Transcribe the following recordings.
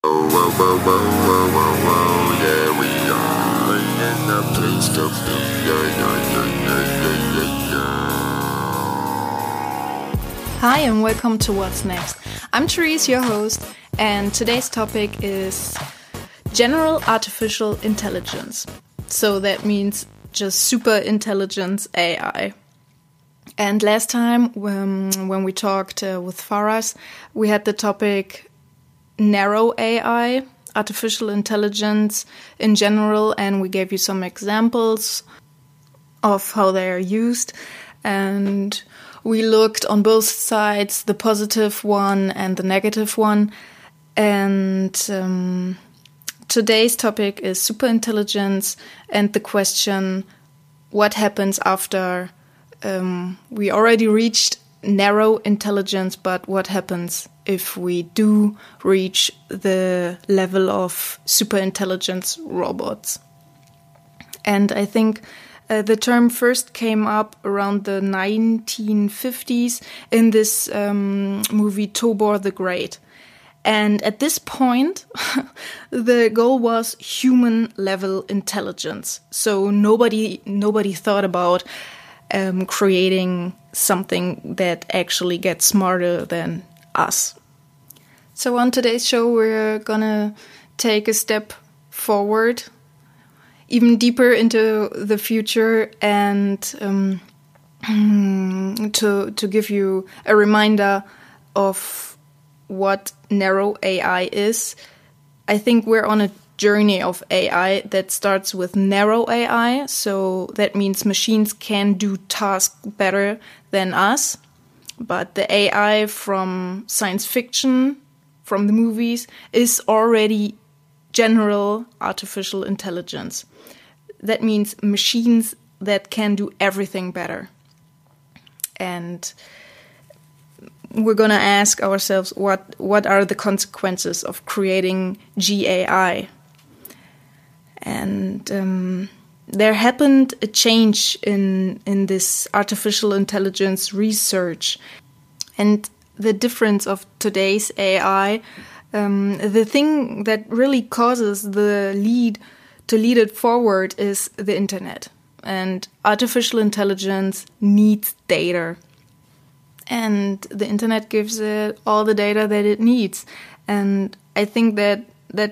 Whoa, whoa, whoa, whoa, whoa, whoa, yeah, we are in the place to be, Hi and welcome to What's Next. I'm Therese, your host, and today's topic is general artificial intelligence. So that means just super intelligence AI. And last time when we talked with Faraz, we had the topic narrow AI, artificial intelligence in general, and we gave you some examples of how they are used. And we looked on both sides, the positive one and the negative one. And today's topic is superintelligence and the question, what happens after we already reached narrow intelligence, but what happens if we do reach the level of superintelligence robots? And I think the term first came up around the 1950s in this movie Tobor the Great. And at this point, the goal was human-level intelligence. So nobody thought about creating something that actually gets smarter than us. So on today's show, we're gonna take a step forward, even deeper into the future, and to give you a reminder of what narrow AI is. I think we're on a journey of AI that starts with narrow AI, so that means machines can do tasks better than us. But the AI from science fiction, from the movies, is already general artificial intelligence. That means machines that can do everything better. And we're going to ask ourselves, what are the consequences of creating GAI? And there happened a change in this artificial intelligence research. And the difference of today's AI, the thing that really causes the lead it forward is the internet. And artificial intelligence needs data. And the internet gives it all the data that it needs. And I think that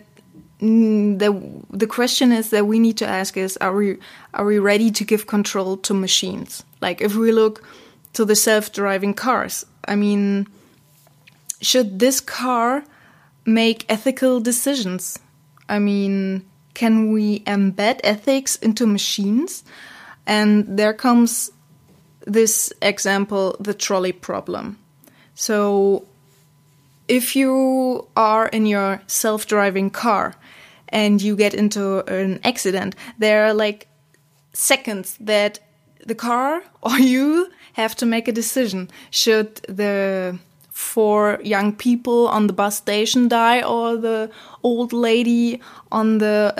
the question is that we need to ask is, are we ready to give control to machines? Like if we look to the self-driving cars, I mean, should this car make ethical decisions? I mean, can we embed ethics into machines? And there comes this example, the trolley problem. So if you are in your self-driving car and you get into an accident, there are like seconds that the car or you have to make a decision. Should the 4 young people on the bus station die, or the old lady on the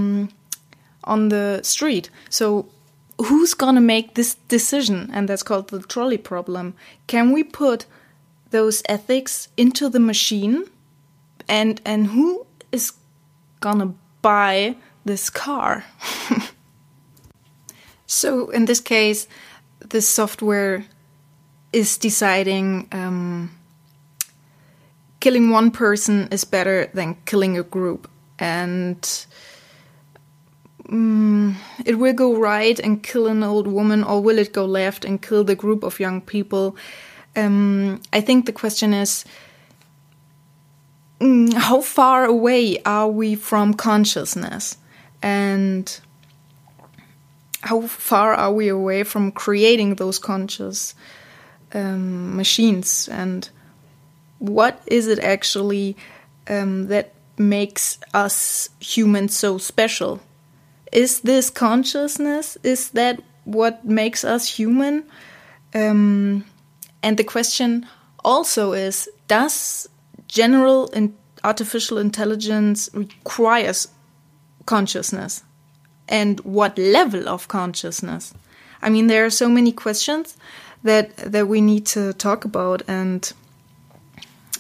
street? So who's gonna make this decision? And that's called the trolley problem. Can we put those ethics into the machine? And who is gonna buy this car? So in this case, the software is deciding killing one person is better than killing a group. And it will go right and kill an old woman, or will it go left and kill the group of young people? I think the question is, how far away are we from consciousness? And how far are we away from creating those conscious machines? And what is it actually that makes us humans so special? Is this consciousness? Is that what makes us human? And the question also is, does general artificial intelligence requires consciousness? And what level of consciousness? I mean, there are so many questions that we need to talk about. And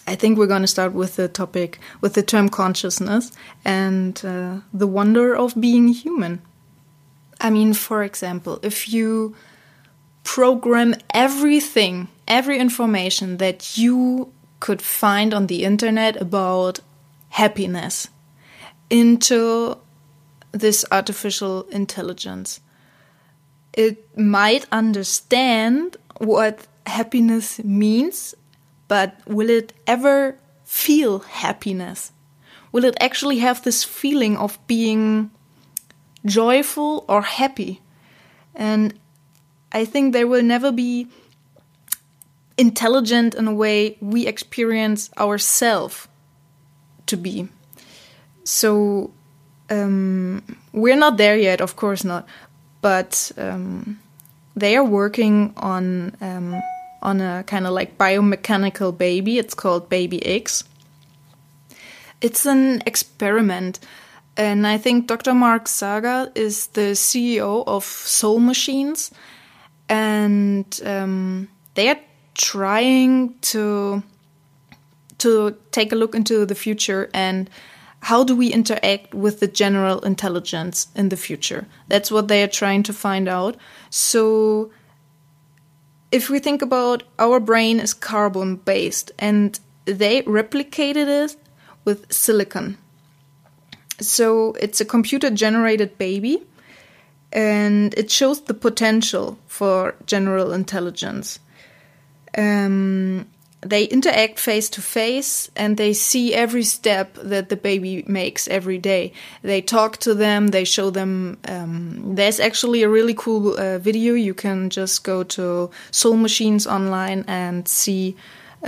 I think we're going to start with the topic, with the term consciousness and the wonder of being human. I mean, for example, if you program everything, every information that you could find on the internet about happiness into this artificial intelligence, it might understand what happiness means, but will it ever feel happiness? Will it actually have this feeling of being joyful or happy? And I think they will never be intelligent in a way we experience ourselves to be. So we're not there yet, of course not, but they are working on a kind of like biomechanical baby. It's called Baby X. It's an experiment, and I think Dr. Mark Saga is the CEO of Soul Machines, and they are trying to take a look into the future and how do we interact with the general intelligence in the future. That's what they are trying to find out. So if we think about our brain is carbon-based and they replicated it with silicon. So it's a computer-generated baby and it shows the potential for general intelligence. They interact face to face and they see every step that the baby makes every day. They talk to them, they show them. There's actually a really cool video. You can just go to Soul Machines online and see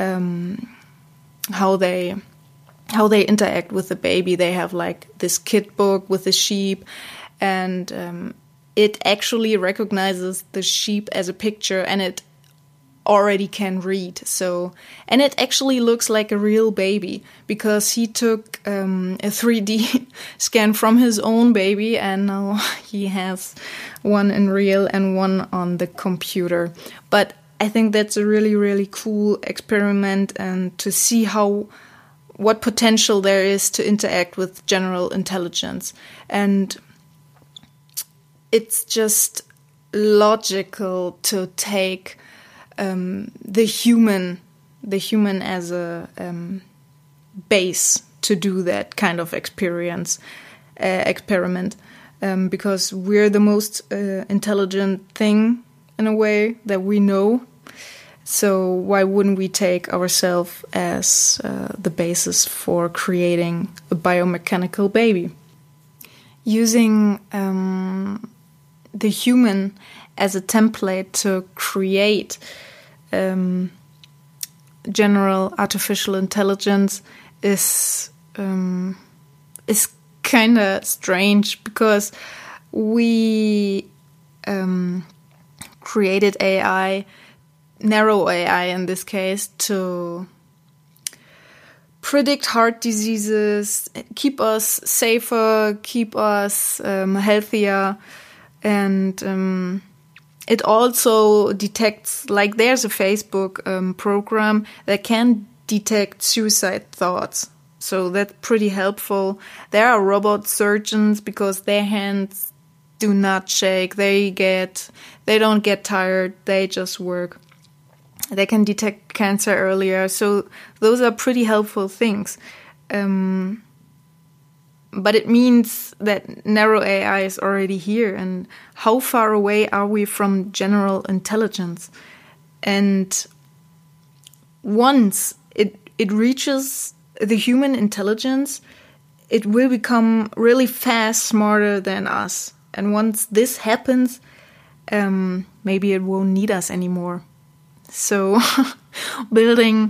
how they interact with the baby. They have like this kid book with the sheep, and it actually recognizes the sheep as a picture, and it already can read. So, and it actually looks like a real baby because he took a 3D scan from his own baby, and now he has one in real and one on the computer. But I think that's a really, really cool experiment, and to see what potential there is to interact with general intelligence. And it's just logical to take the human as a base to do that kind of experiment, because we're the most intelligent thing in a way that we know. So why wouldn't we take ourselves as the basis for creating a biomechanical baby? Using the human as a template to create general artificial intelligence is kind of strange, because we created AI, narrow AI in this case, to predict heart diseases, keep us safer, keep us healthier, and it also detects, like there's a Facebook program that can detect suicide thoughts. So that's pretty helpful. There are robot surgeons because their hands do not shake. They don't get tired. They just work. They can detect cancer earlier. So those are pretty helpful things. But it means that narrow AI is already here. And how far away are we from general intelligence? And once it reaches the human intelligence, it will become really fast, smarter than us. And once this happens, maybe it won't need us anymore. So building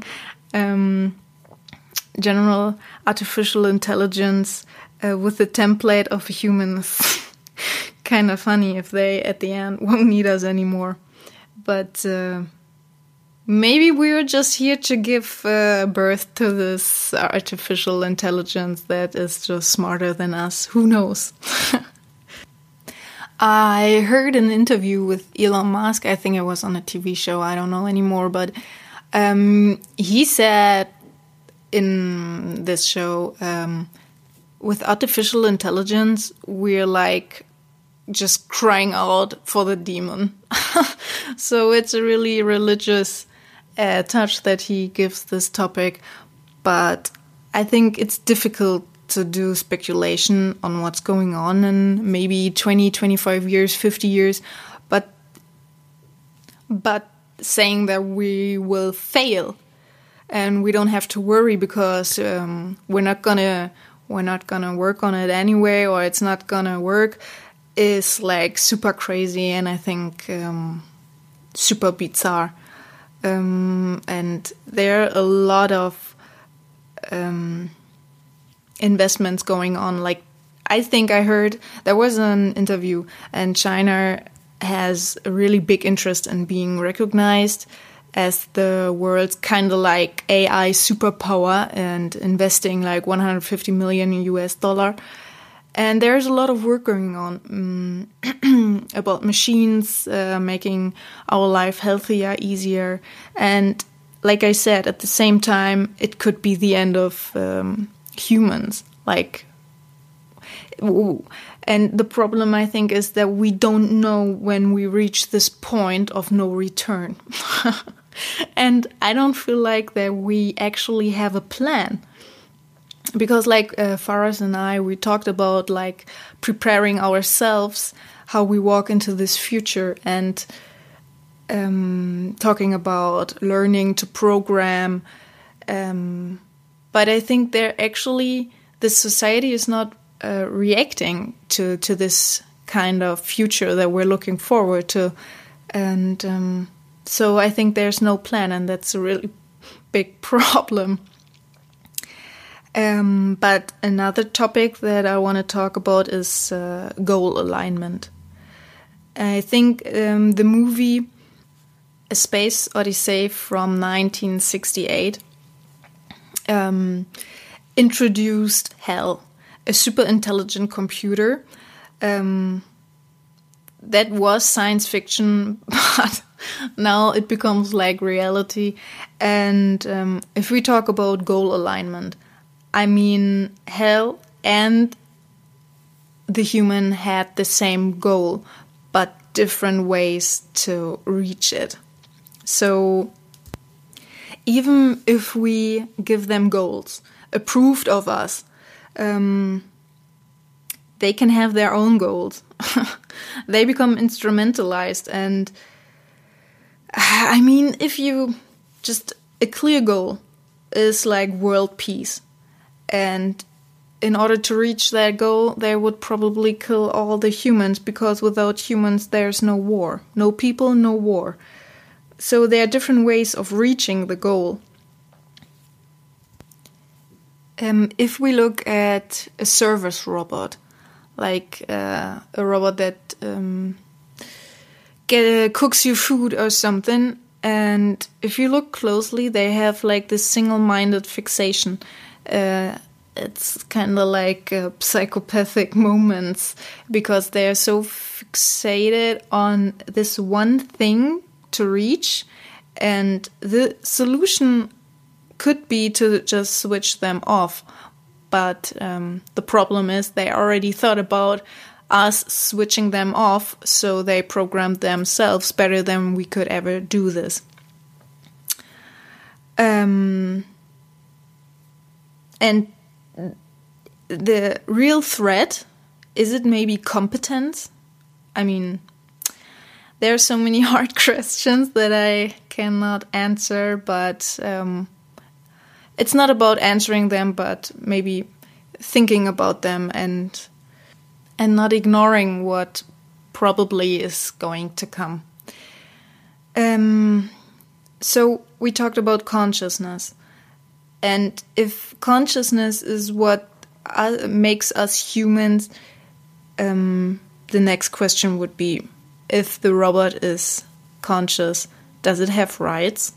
general artificial intelligence with the template of humans, kind of funny if they at the end won't need us anymore. But maybe we're just here to give birth to this artificial intelligence that is just smarter than us. Who knows? I heard an interview with Elon Musk. I think it was on a TV show. I don't know anymore. But he said in this show, with artificial intelligence, we're like just crying out for the demon. So it's a really religious touch that he gives this topic. But I think it's difficult to do speculation on what's going on in maybe 20, 25 years, 50 years. But saying that we will fail and we don't have to worry because we're not gonna work on it anyway, or it's not gonna work, is like super crazy, and I think super bizarre. And there are a lot of investments going on. Like, I think I heard there was an interview, and China has a really big interest in being recognized as the world's kind of like AI superpower, and investing like 150 million US dollar. And there's a lot of work going on about machines making our life healthier, easier. And like I said, at the same time, it could be the end of humans. Like, ooh. And the problem, I think, is that we don't know when we reach this point of no return. And I don't feel like that we actually have a plan. Because like Faraz and I, we talked about like preparing ourselves, how we walk into this future, and talking about learning to program. But I think the society is not reacting to this kind of future that we're looking forward to. And so I think there's no plan, and that's a really big problem. But another topic that I want to talk about is goal alignment. I think the movie A Space Odyssey from 1968 introduced HAL, a super intelligent computer. That was science fiction, but now it becomes like reality. And if we talk about goal alignment, I mean, HAL and the human had the same goal, but different ways to reach it. So even if we give them goals approved of us, they can have their own goals. They become instrumentalized. And I mean, if you just, a clear goal is like world peace. And in order to reach that goal, they would probably kill all the humans, because without humans, there's no war. No people, no war. So there are different ways of reaching the goal. If we look at a service robot, like a robot that cooks you food or something, and if you look closely, they have like this single-minded fixation. It's kind of like psychopathic moments, because they are so fixated on this one thing to reach, and the solution could be to just switch them off. But the problem is they already thought about us switching them off, so they programmed themselves better than we could ever do this. And the real threat, is it maybe competence? I mean, there are so many hard questions that I cannot answer, but it's not about answering them, but maybe thinking about them and not ignoring what probably is going to come. So we talked about consciousness. And if consciousness is what makes us humans, the next question would be, if the robot is conscious, does it have rights?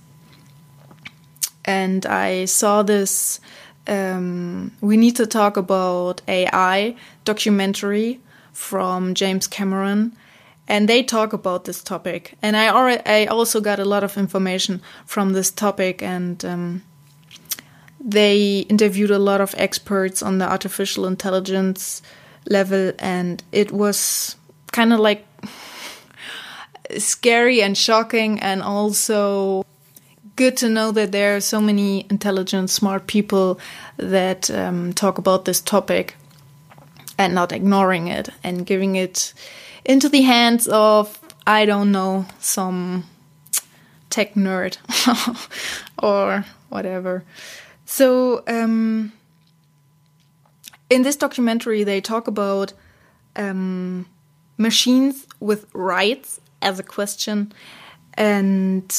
And I saw this We Need to Talk About AI documentary from James Cameron, and they talk about this topic. And I also got a lot of information from this topic, and They interviewed a lot of experts on the artificial intelligence level, and it was kind of like scary and shocking, and also good to know that there are so many intelligent, smart people that talk about this topic and not ignoring it and giving it into the hands of, I don't know, some tech nerd or whatever. So in this documentary, they talk about machines with rights as a question, and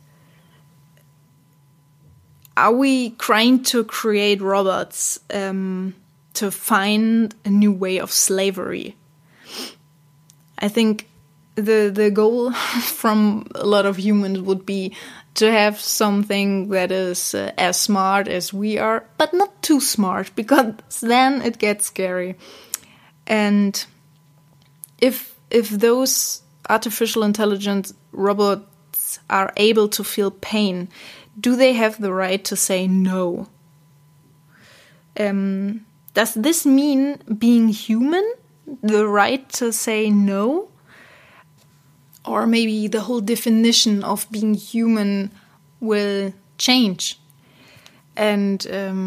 are we trying to create robots to find a new way of slavery? I think the goal from a lot of humans would be to have something that is as smart as we are, but not too smart, because then it gets scary. And if those artificial intelligence robots are able to feel pain, do they have the right to say no? Does this mean being human, the right to say no? Or maybe the whole definition of being human will change. And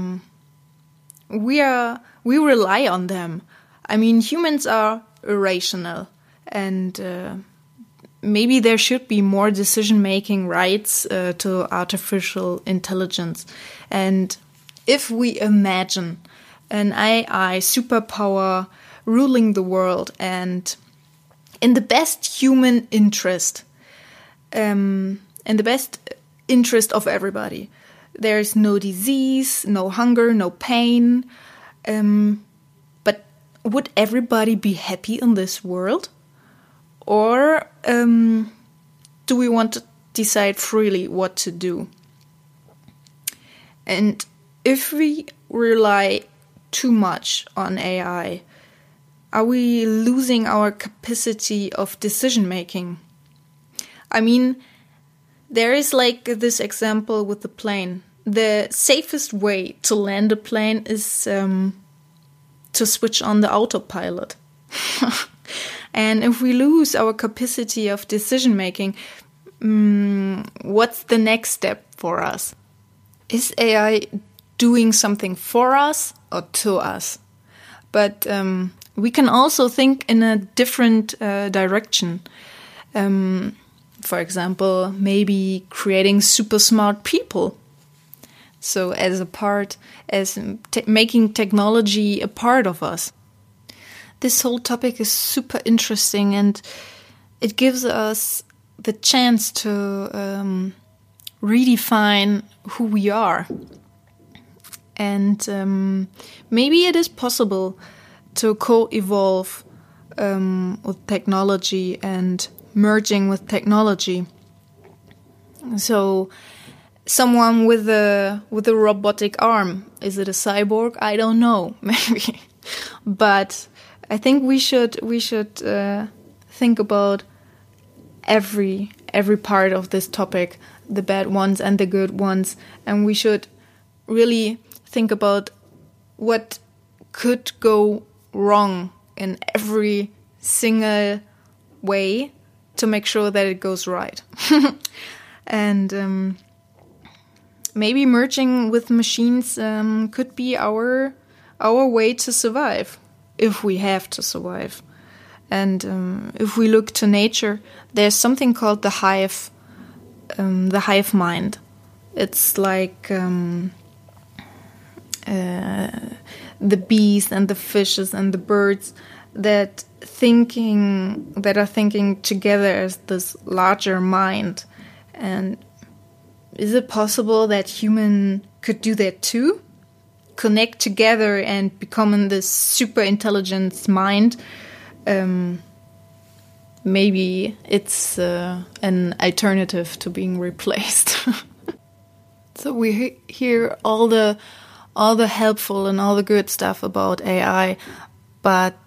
we rely on them. I mean, humans are irrational, and maybe there should be more decision-making rights to artificial intelligence. And if we imagine an AI superpower ruling the world and in the best human interest, in the best interest of everybody, there is no disease, no hunger, no pain. But would everybody be happy in this world? Or do we want to decide freely what to do? And if we rely too much on AI, are we losing our capacity of decision making? I mean, there is like this example with the plane. The safest way to land a plane is to switch on the autopilot. And if we lose our capacity of decision making, what's the next step for us? Is AI doing something for us or to us? But we can also think in a different direction. For example, maybe creating super smart people. So making technology a part of us. This whole topic is super interesting, and it gives us the chance to redefine who we are. And maybe it is possible to co-evolve with technology and merging with technology. So someone with a robotic arm, is it a cyborg? I don't know, maybe. But I think we should think about every part of this topic, the bad ones and the good ones, and we should really think about what could go wrong in every single way to make sure that it goes right. And maybe merging with machines could be our way to survive, if we have to survive. And if we look to nature, there's something called the hive mind. It's like the bees and the fishes and the birds that are thinking together as this larger mind. And is it possible that human could do that too? Connect together and become in this super intelligence mind? Maybe it's an alternative to being replaced. So we hear all the helpful and all the good stuff about AI, but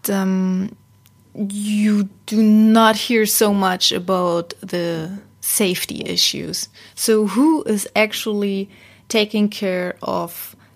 you do not hear so much about the safety issues. So who is actually taking care of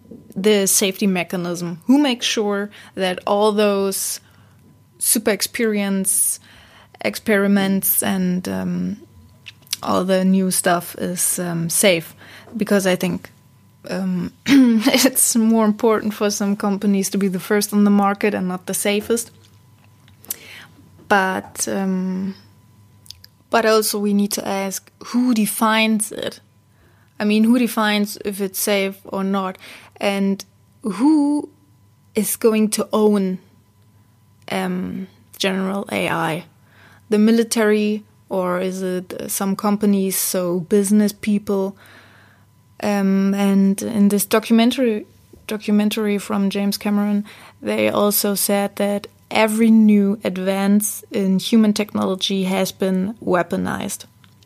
the safety mechanism? Who makes sure that all those super experiments and all the new stuff is safe? Because I think it's more important for some companies to be the first on the market and not the safest. But also we need to ask, who defines it? I mean, who defines if it's safe or not? And who is going to own general AI? The military, or is it some companies, so business people? And in this documentary from James Cameron, they also said that every new advance in human technology has been weaponized.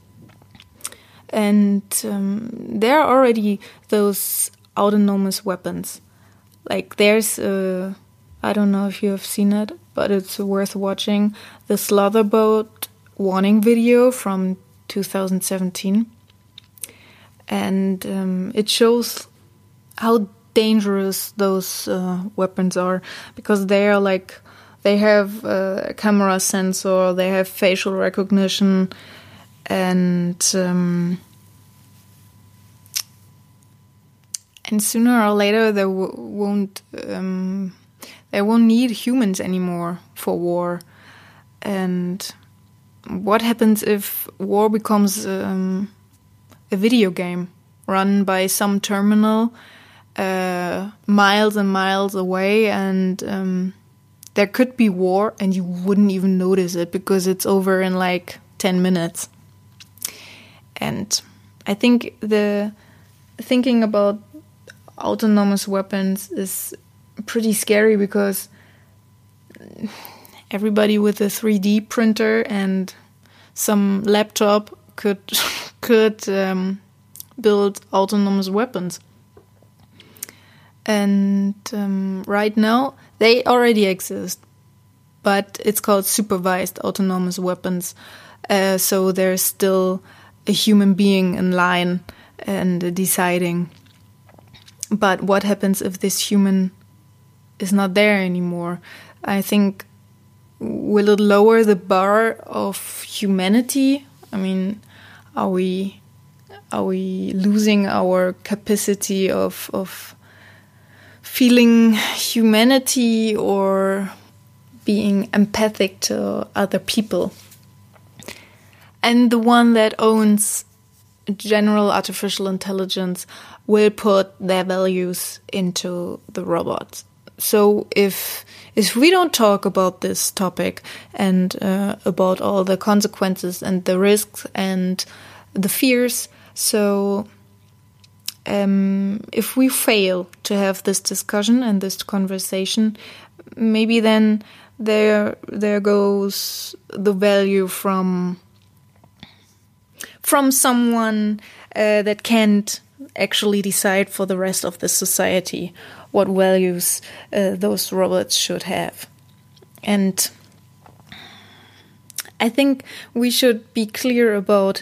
And there are already those autonomous weapons. Like there's, I don't know if you have seen it, but it's worth watching, the Slaughterboat warning video from 2017. And it shows how dangerous those weapons are, because they are like, they have a camera sensor, they have facial recognition, and sooner or later they won't need humans anymore for war. And what happens if war becomes a video game run by some terminal miles and miles away, and there could be war and you wouldn't even notice it because it's over in like 10 minutes. And I think the thinking about autonomous weapons is pretty scary, because everybody with a 3D printer and some laptop could build autonomous weapons. And right now they already exist, but it's called supervised autonomous weapons. So there's still a human being in line and deciding. But what happens if this human is not there anymore? I think, will it lower the bar of humanity? I mean, are we losing our capacity of feeling humanity or being empathic to other people? And the one that owns general artificial intelligence will put their values into the robots. So if we don't talk about this topic and about all the consequences and the risks and the fears, so if we fail to have this discussion and this conversation, maybe then there goes the value from someone that can't actually decide for the rest of the society what values those robots should have. And I think we should be clear about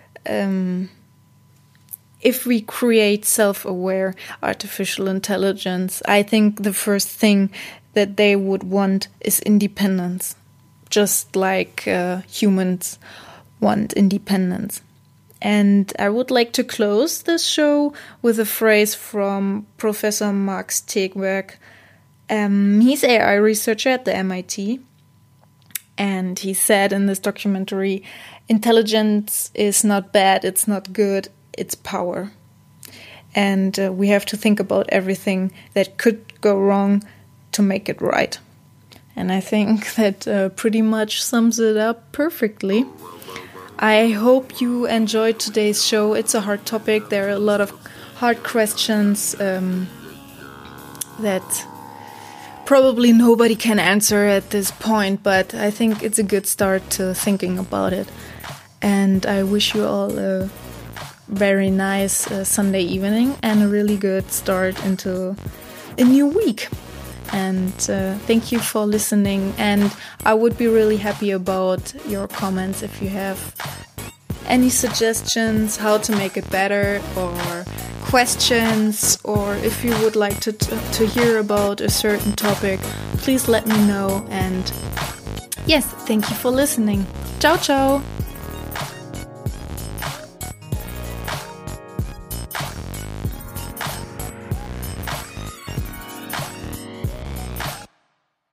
if we create self-aware artificial intelligence, I think the first thing that they would want is independence, just like humans want independence. And I would like to close this show with a phrase from Professor Max Tegwerk. He's AI researcher at the MIT. And he said in this documentary, intelligence is not bad, it's not good, it's power. And we have to think about everything that could go wrong to make it right. And I think that pretty much sums it up perfectly. I hope you enjoyed today's show. It's a hard topic. There are a lot of hard questions that probably nobody can answer at this point, but I think it's a good start to thinking about it. And I wish you all a very nice Sunday evening and a really good start into a new week. And thank you for listening. And I would be really happy about your comments if you have any suggestions how to make it better or questions, or if you would like to hear about a certain topic, please let me know. And yes, thank you for listening. Ciao, ciao!